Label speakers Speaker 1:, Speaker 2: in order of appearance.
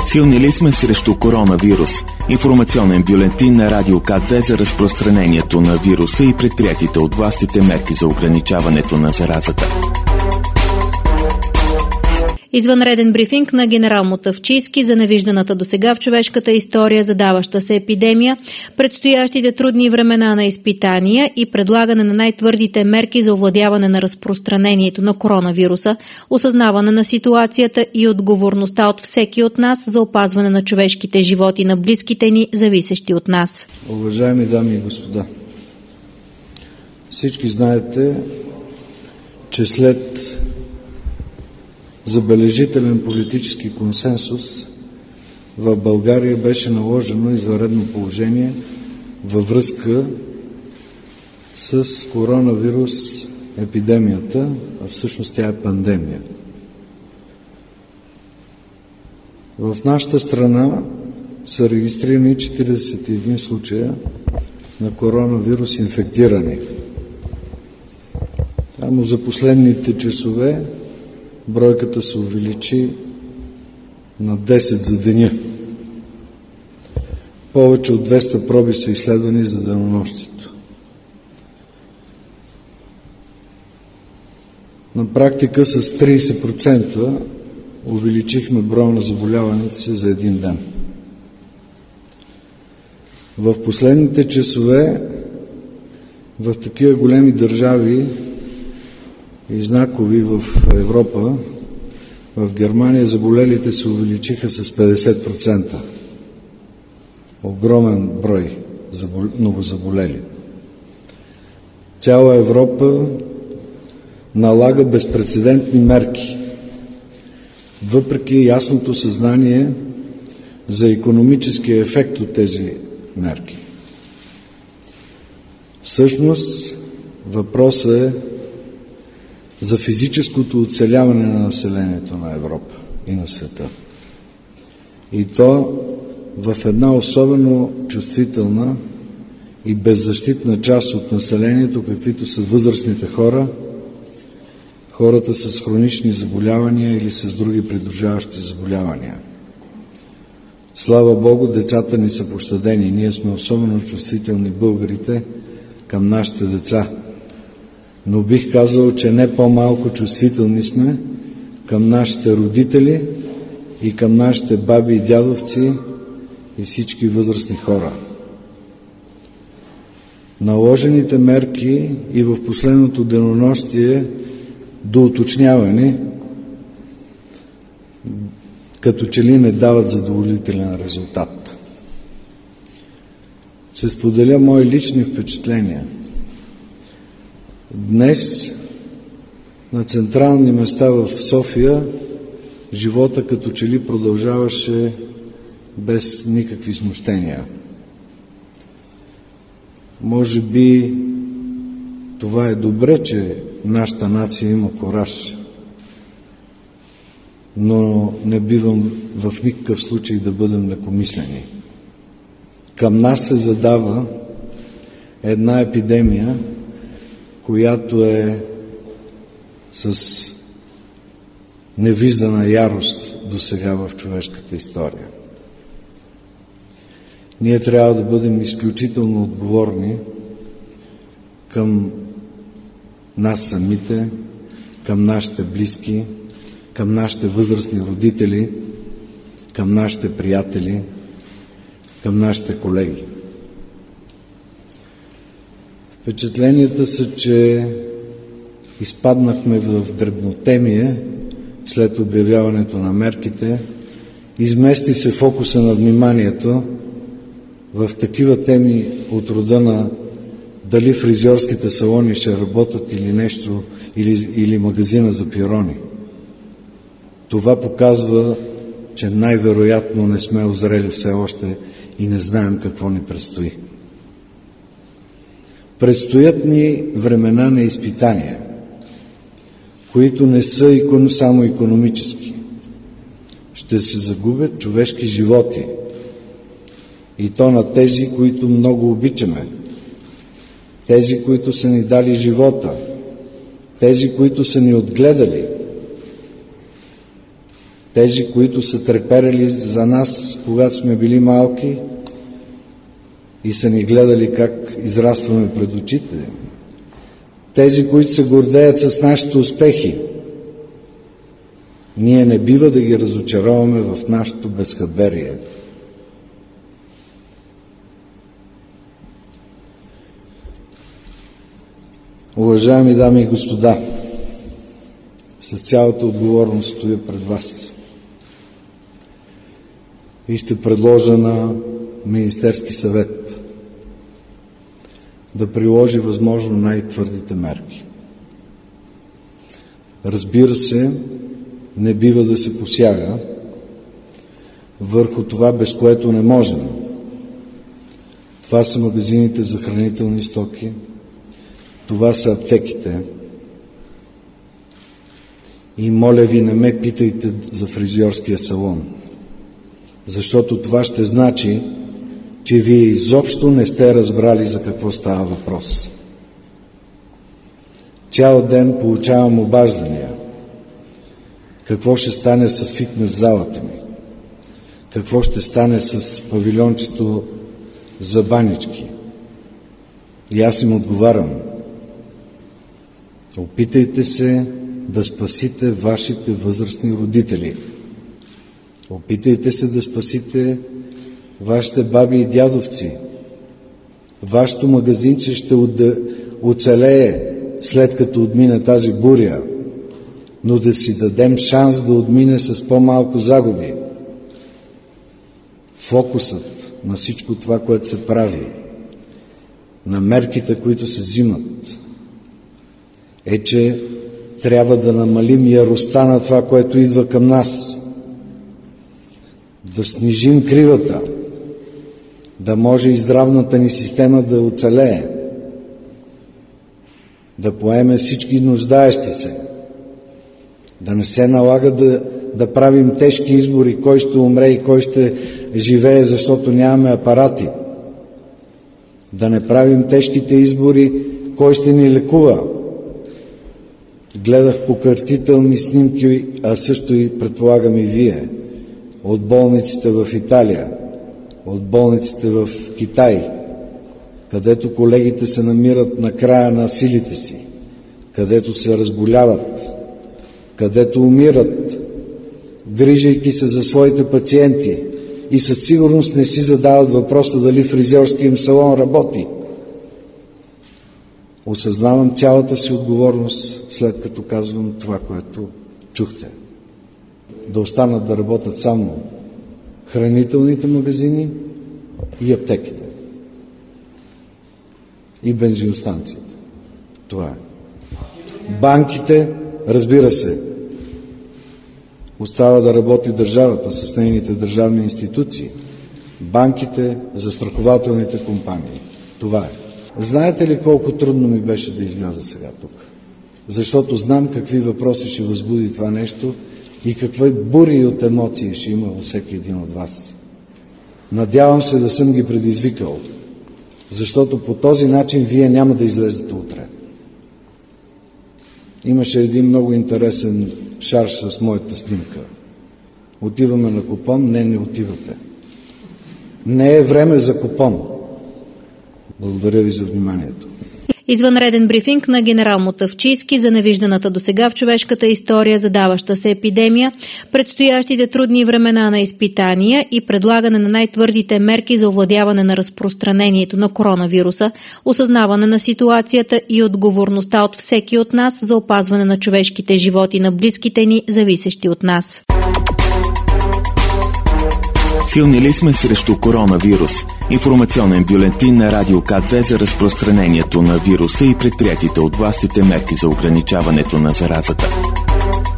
Speaker 1: Силни ли сме срещу коронавирус? Информационен бюлетин на Радио К2 за разпространението на вируса и предприятите от властите мерки за ограничаването на заразата.
Speaker 2: Извънреден брифинг на генерал Мутафчийски за невижданата досега в човешката история задаваща се епидемия, предстоящите трудни времена на изпитания и предлагане на най-твърдите мерки за овладяване на разпространението на коронавируса, осъзнаване на ситуацията и отговорността от всеки от нас за опазване на човешките животи на близките ни, зависещи от нас.
Speaker 3: Уважаеми дами и господа, всички знаете, че след забележителен политически консенсус в България беше наложено извънредно положение във връзка с коронавирус епидемията, а всъщност тя е пандемия. В нашата страна са регистрирани 41 случая на коронавирус инфектирани. Само за последните часове бройката се увеличи на 10 за деня. Повече от 200 проби са изследвани за денонощието. На практика с 30% увеличихме броя на заболяваните си за един ден. В последните часове в такива големи държави и знакови в Европа, в Германия заболелите се увеличиха с 50%. Огромен брой новозаболели. Цяла Европа налага безпрецедентни мерки, въпреки ясното съзнание за икономическия ефект от тези мерки. Всъщност въпросът е за физическото оцеляване на населението на Европа и на света. И то в една особено чувствителна и беззащитна част от населението, каквито са възрастните хора, хората с хронични заболявания или с други придружаващи заболявания. Слава Богу, децата ни са пощадени. Ние сме особено чувствителни, българите, към нашите деца. Но бих казал, че не по-малко чувствителни сме към нашите родители и към нашите баби и дядовци и всички възрастни хора. Наложените мерки и в последното денонощие доуточнявани, като че ли не дават задоволителен резултат. Ще споделя мои лични впечатления. Днес на централни места в София живота като че ли продължаваше без никакви смущения. Може би това е добре, че нашата нация има кураж, но не бивам в никакъв случай да бъдем лекомислени. Към нас се задава една епидемия, която е с невиждана ярост досега в човешката история. Ние трябва да бъдем изключително отговорни към нас самите, към нашите близки, към нашите възрастни родители, към нашите приятели, към нашите колеги. Впечатленията са, че изпаднахме в дребнотемие след обявяването на мерките, измести се фокуса на вниманието в такива теми от рода на дали фризьорските салони ще работят или нещо, или магазина за пирони. Това показва, че най-вероятно не сме озрели все още и не знаем какво ни предстои. Предстоят ни времена на изпитания, които не са само икономически. Ще се загубят човешки животи, и то на тези, които много обичаме, тези, които са ни дали живота, тези, които са ни отгледали. Тези, които са треперели за нас, когато сме били малки и са ни гледали как израстваме пред очите. Тези, които се гордеят с нашите успехи. Ние не бива да ги разочароваме в нашето безхаберие. Уважаеми дами и господа, с цялата отговорност стоя пред вас и ще предложа на Министерски съвет да приложи възможно най-твърдите мерки. Разбира се, не бива да се посяга върху това, без което не можем. Това са магазините за хранителни стоки, това са аптеките. И моля ви, не ме питайте за фризьорския салон, защото това ще значи, че вие изобщо не сте разбрали за какво става въпрос. Цял ден получавам обаждания. Какво ще стане с фитнес залата ми? Какво ще стане с павилиончето за банички? И аз им отговарям. Опитайте се да спасите вашите възрастни родители. Опитайте се да спасите вашите баби и дядовци. Вашето магазинче ще оцелее след като отмине тази буря, но да си дадем шанс да отмине с по-малко загуби. Фокусът на всичко това, което се прави, на мерките, които се взимат, е, че трябва да намалим яростта на това, което идва към нас, да снижим кривата, да може и здравната ни система да оцелее, да поеме всички нуждаещи се, да не се налага да правим тежки избори, кой ще умре и кой ще живее, защото нямаме апарати, да не правим тежките избори, кой ще ни лекува. Гледах покъртителни снимки, а също и предполагам и вие, от болниците в Италия, от болниците в Китай, където колегите се намират на края на силите си, където се разболяват, където умират, грижайки се за своите пациенти и със сигурност не си задават въпроса дали фризьорския им салон работи. Осъзнавам цялата си отговорност, след като казвам това, което чухте. Да останат да работят само хранителните магазини и аптеките. И бензиностанциите. Това е. Банките, разбира се, остава да работи държавата с нейните държавни институции. Банките, застрахователните компании. Това е. Знаете ли колко трудно ми беше да изляза сега тук? Защото знам какви въпроси ще възбуди това нещо и какви бури от емоции ще има във всеки един от вас. Надявам се да съм ги предизвикал, защото по този начин вие няма да излезете утре. Имаше един много интересен шарж с моята снимка. Отиваме на купон? Не отивате. Не е време за купон. Благодаря ви за вниманието.
Speaker 2: Извънреден брифинг на генерал Мутафчийски за невижданата досега в човешката история задаваща се епидемия, предстоящите трудни времена на изпитания и предлагане на най-твърдите мерки за овладяване на разпространението на коронавируса, осъзнаване на ситуацията и отговорността от всеки от нас за опазване на човешките животи на близките ни, зависещи от нас.
Speaker 1: Силни ли сме срещу коронавирус? Информационен бюлетин на Радио К2 за разпространението на вируса и предприятите от властите мерки за ограничаването на заразата.